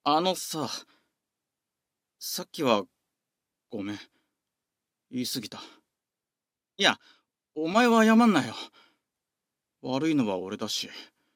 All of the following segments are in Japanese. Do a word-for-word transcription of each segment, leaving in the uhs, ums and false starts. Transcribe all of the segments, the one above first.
あのさ、さっきはごめん、言い過ぎた。いや、お前は謝んなよ。悪いのは俺だし。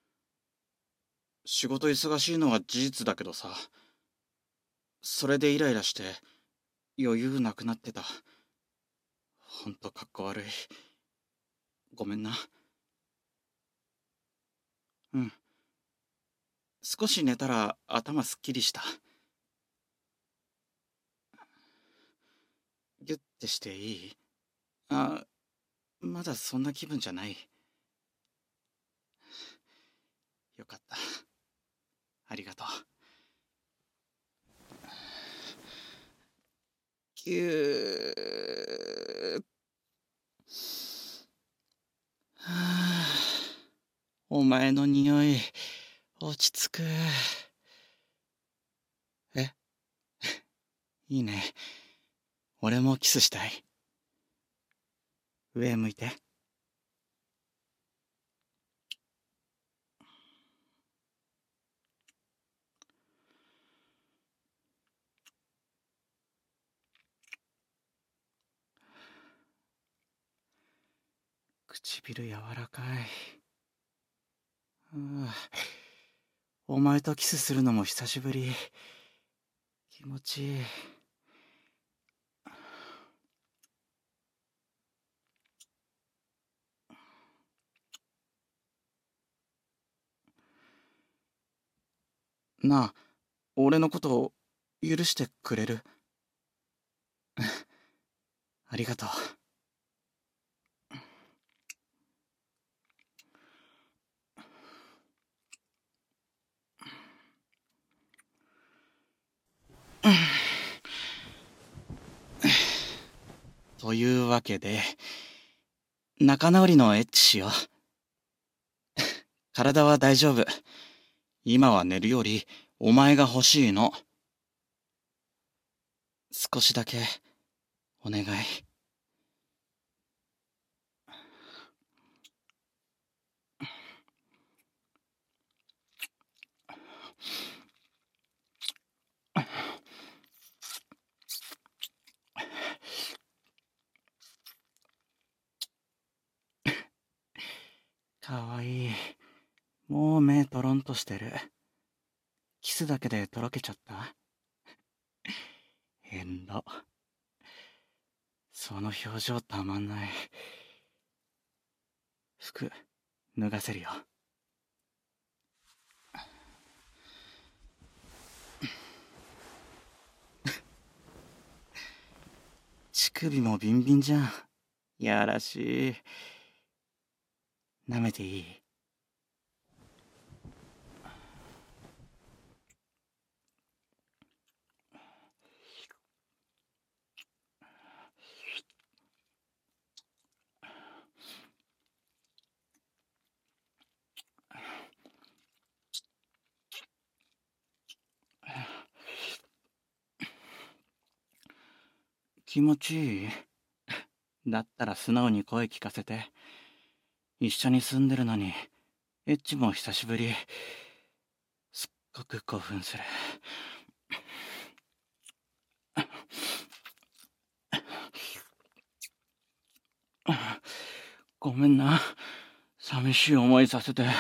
仕事忙しいのは事実だけどさ、それでイライラして余裕なくなってた。ほんとかっこ悪い。ごめんな。うん。少し寝たら頭すっきりした。ギュッてしていい？あ、まだそんな気分じゃない。よかった。ありがとう。ぎゅー。はあ、お前の匂い、落ち着く。え、いいね。俺もキスしたい。上向いて。唇柔らかい。ああ、お前とキスするのも久しぶり。気持ちいい。なあ、俺のこと許してくれる？ありがとう。というわけで、仲直りのエッチしよう。体は大丈夫。今は寝るよりお前が欲しいの。少しだけお願い。かわいい。もう目トロンとしてる。キスだけでとろけちゃった？変だ。その表情たまんない。服、脱がせるよ。乳首もビンビンじゃん。やらしい。舐めていい？気持ちいい？だったら素直に声聞かせて。一緒に住んでるのに、エッチも久しぶり。すっごく興奮する。ごめんな。寂しい思いさせて。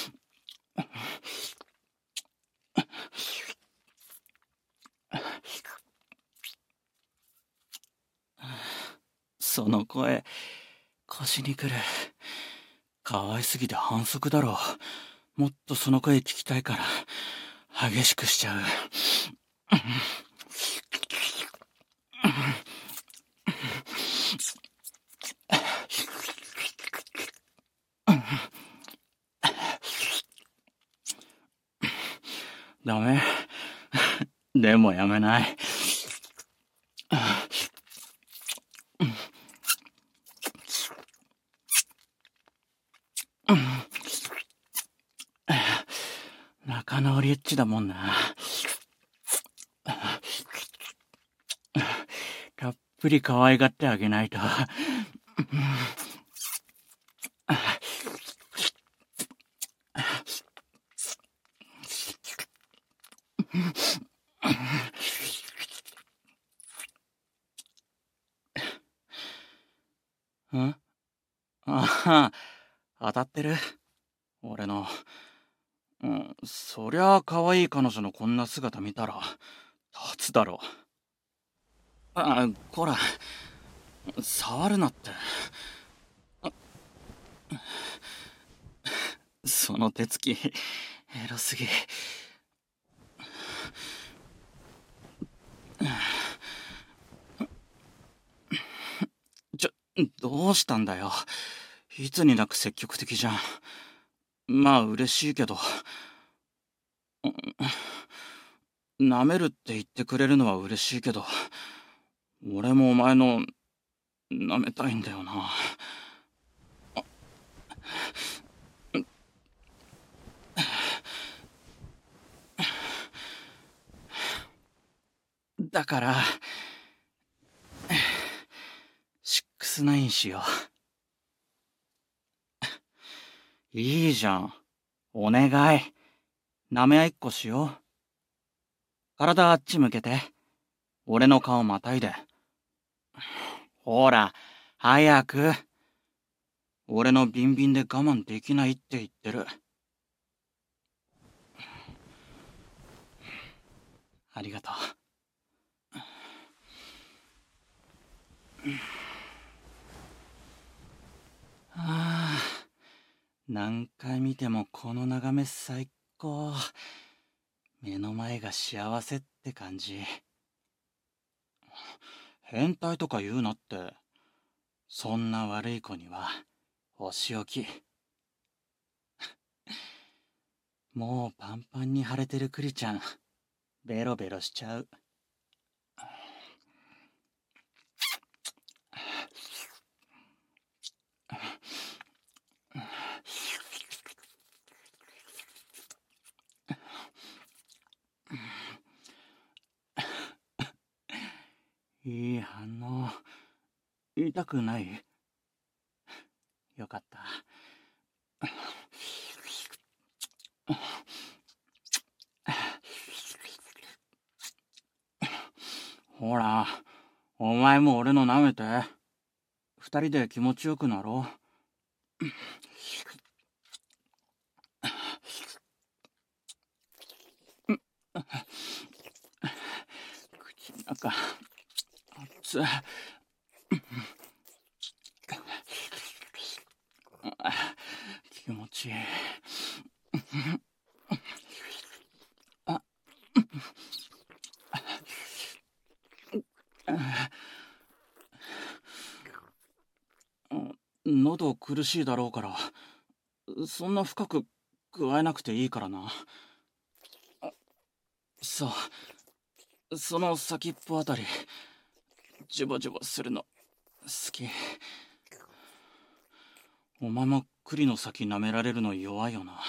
その声、腰にくる。可愛すぎて反則だろう。もっとその声聞きたいから、激しくしちゃう。ダメ。でもやめない。仲直りエッチだもんな。たっぷり可愛がってあげないと。 んああ、当たってる俺の。うん、そりゃあ可愛い彼女のこんな姿見たら、立つだろ。あ、こら、触るなって。その手つき、エロすぎ。ちょ、どうしたんだよ。いつになく積極的じゃん。まあ嬉しいけど。舐めるって言ってくれるのは嬉しいけど、俺もお前の舐めたいんだよな。だから、シックスナインしよう。いいじゃん。お願い。舐め合いっこしよう。体あっち向けて。俺の顔またいで。ほら、早く。俺のビンビンで我慢できないって言ってる。ありがとう。はあ、何回見てもこの眺め最高。目の前が幸せって感じ。変態とか言うなって。そんな悪い子にはお仕置き。もうパンパンに腫れてるクリちゃん、ベロベロしちゃう。いい反応。痛くない？よかった。ほら、お前も俺の舐めて。二人で気持ちよくなろう。口の中、熱い。気持ちいい。あ喉苦しいだろうから、そんな深く加えなくていいからな。そう、その先っぽあたり、ジュボジュボするの好き。お前も栗の先舐められるの弱いよな。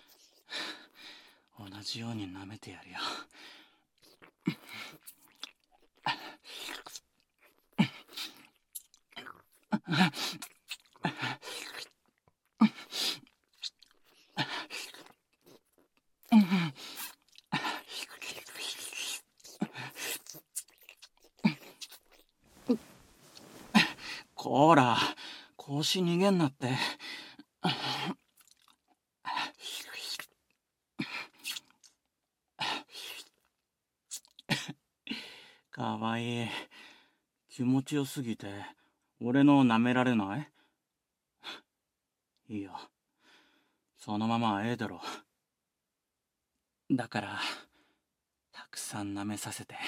同じように舐めてやるよ。こら、腰逃げんなって。かわいい。気持ちよすぎて、俺の舐められない？いいよ。そのままええだろ。だから、たくさん舐めさせて。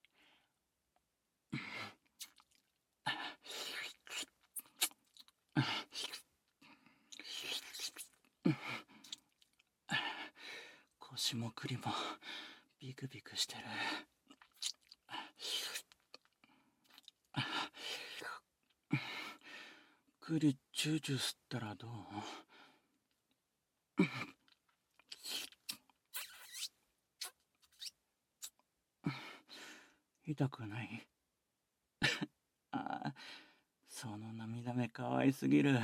腰も栗もビクビクしてる。栗チューチュー吸ったらどう？痛くない？ああ、その涙目かわいすぎる。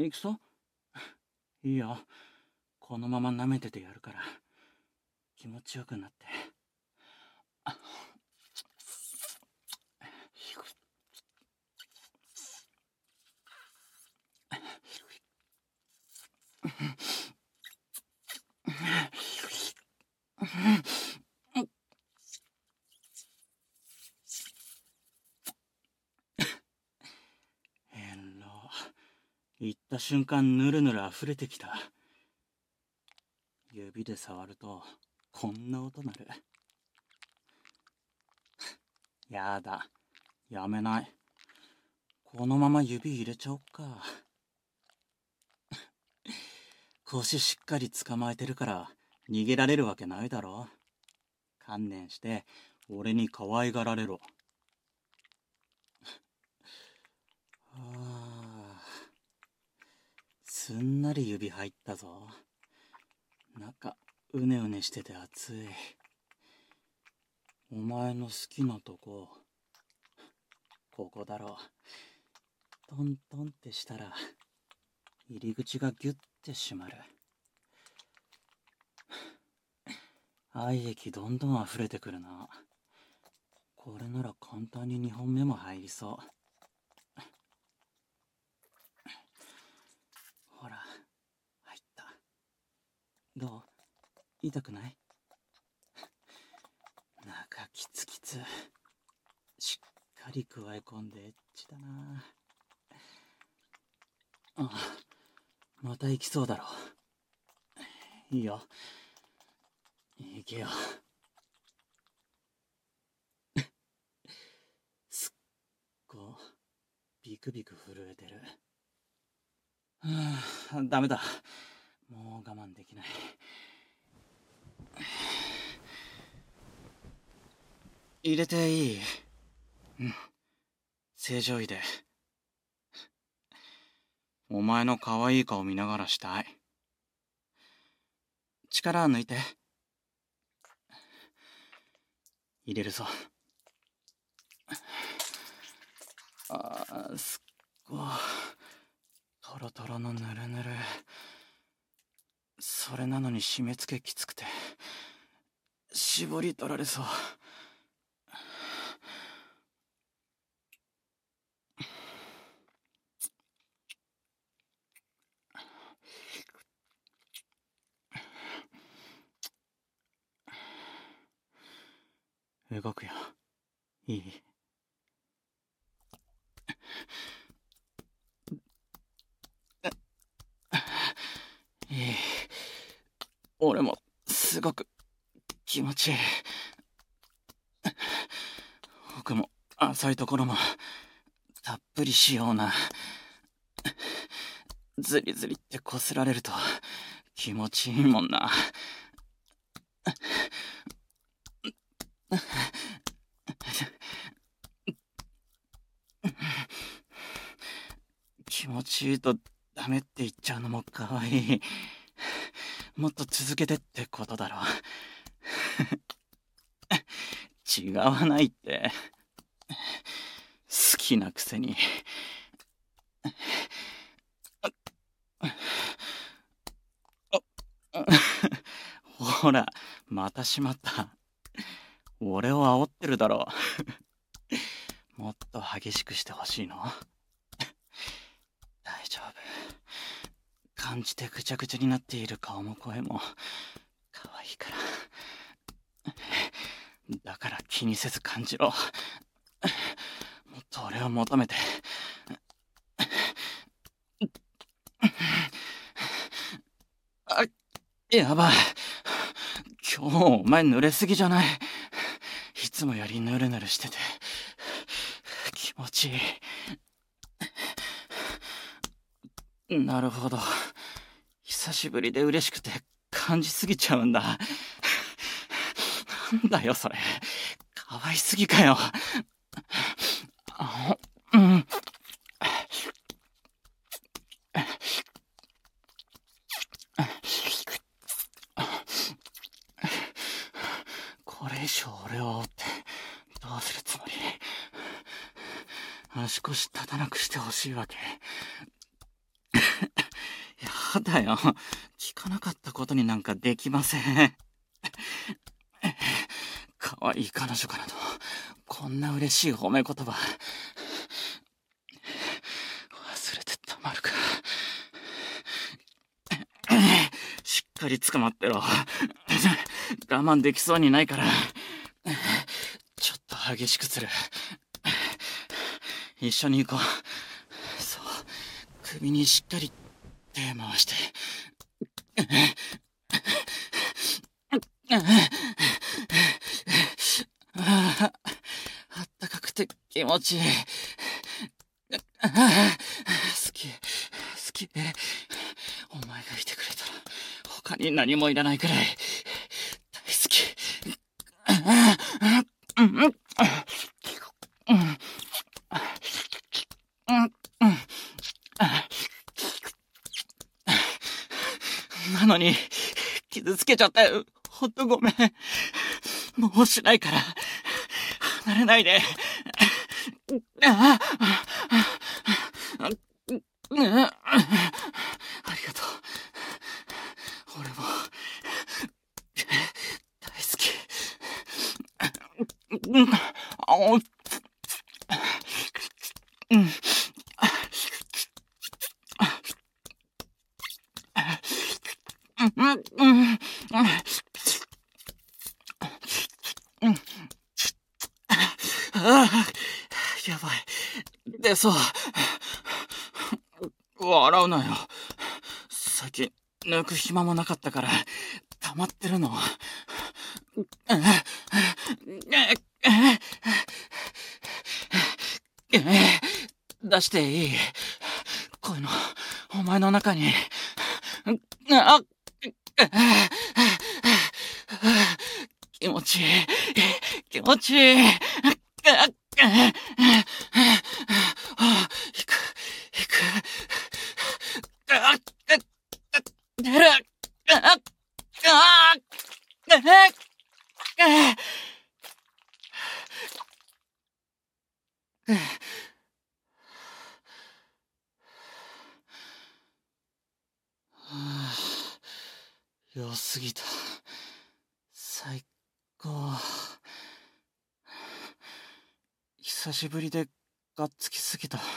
くそ。いいよ。このまま舐めててやるから。気持ちよくなって。変ろ。行った瞬間ぬるぬる溢れてきた。指で触るとこんな音なる。やだ、やめない。このまま指入れちゃおっか。腰しっかり捕まえてるから逃げられるわけないだろ。観念して俺に可愛がられろ。はあ、すんなり指入ったぞ。中うねうねしてて熱い。お前の好きなとこ、ここだろ。トントンってしたら入り口がギュッて閉まる。愛液どんどん溢れてくるな。これなら簡単ににほんめも入りそう。ほら、入った。どう？痛くない？中キツキツ。しっかり加え込んでエッチだな。あ、また行きそうだろ。いいよ。行けよ。すっごビクビク震えてる。はあ、ダメだ。もう我慢できない。入れていい？うん。正常位で。お前の可愛い顔見ながらしたい。力抜いて。入れるぞ。あー、すっごい。トロトロのぬるぬる。それなのに締め付けきつくて絞り取られそう。動くよ。いい？いい。俺もすごく気持ちいい。奥も浅いところもたっぷりしような。ズリズリってこすられると気持ちいいもんな。気持ちいいとダメって言っちゃうのもかわいい。もっと続けてってことだろ。違わないって。好きなくせに。ほら、またしまった。俺を煽ってるだろ。もっと激しくしてほしいの？大丈夫。感じてぐちゃぐちゃになっている顔も声も可愛いから。だから気にせず感じろ。もっと俺を求めて。あ、やばい。今日お前濡れすぎじゃない？いつもよりヌルヌルしてて気持ちいい。なるほど。久しぶりで嬉しくて感じすぎちゃうんだ。なんだよそれ。かわいすぎかよ。あ、うん。これ以上俺を追ってどうするつもり？足腰立たなくしてほしいわけ？ やだよ。聞かなかったことになんかできません。可愛い彼女からのこんな嬉しい褒め言葉、忘れてたまるか。しっかり捕まってろ。我慢できそうにないから、ちょっと激しくする。一緒に行こう。そう、首にしっかり手回して。あったかくて気持ちいい。好き、好き。お前がいてくれたら他に何もいらないくらい大好き。なのに傷つけちゃったよ。ほんとごめん。もうしないから離れないで。あありがとう。俺も大好き。うんうんうんああ、やばい。出そう。笑うなよ。最近抜く暇もなかったから溜まってるの。出していい？こういうのお前の中に。あ気持ちいい、気持ちいい。行く、行く。出る。良すぎた。最高。久しぶりでがっつきすぎた。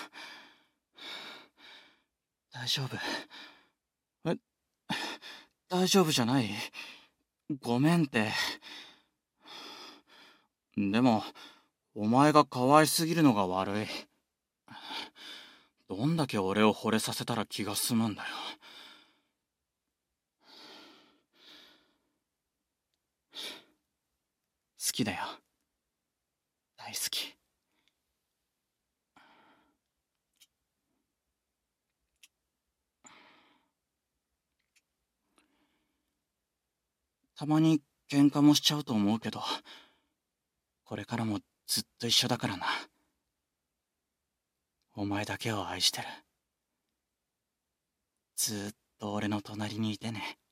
大丈夫？え、大丈夫じゃない？ごめんって。でも、お前が可愛すぎるのが悪い。どんだけ俺を惚れさせたら気が済むんだよ。好きだよ。大好き。たまに喧嘩もしちゃうと思うけど、これからもずっと一緒だからな。お前だけを愛してる。ずーっと俺の隣にいてね。